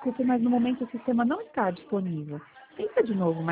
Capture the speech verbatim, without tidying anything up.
desculpe, mas no momento o sistema não está disponível. Tenta de novo,